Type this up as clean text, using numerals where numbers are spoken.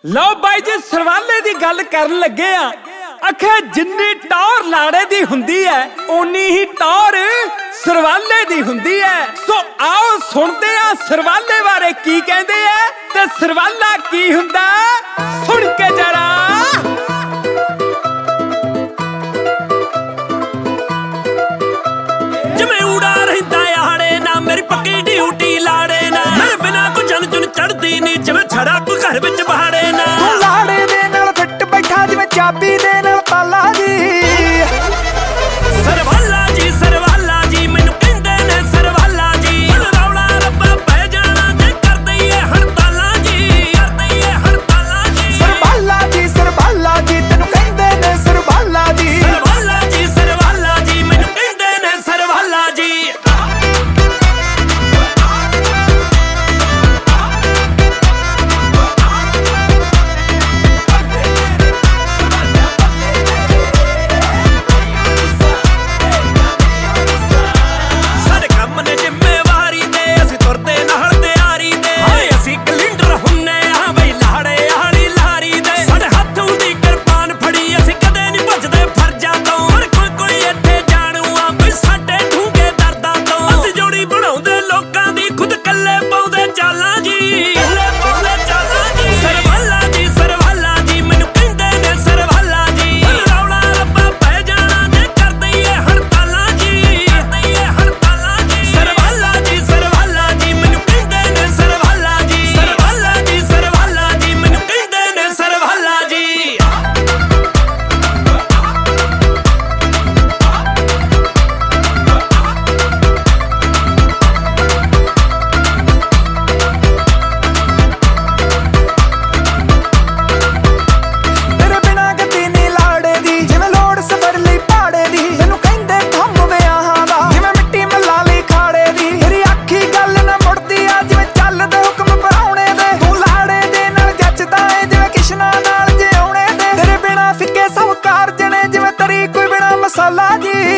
लो by जी सरवाले दी गल करन लगे आ आखे जिन्नी टौर लाड़े दी हुंदी है उन्नी ही टौर सरवाले दी हुंदी है। सो आओ सुनते आ सरवाले बारे की कहंदे आ ते सरवाला की हुंदा सुन के जरा। जिवें उड़ा रहिंदा याड़े ना मेरी पक्की ड्यूटी लाड़े ना मेरे बिना कोई जन जुन चढ़दी नी जिवें छड़ा कोई घर विच बहाड़े ना लाड़े दे नाल फिट बैठा जिवें चाबी दे नाल ताला जी। सरवाला जी मैनू कहंदे ने सरवाला जी रौला रब्बा पै जाना ते कर दईए हड़तालां जी कर दईए हड़तालां जी। सरवाला जी तैनू कहंदे ने सरवाला जी। सरवाला जी मैनू कहंदे ने सरवाला जी। मसाला जी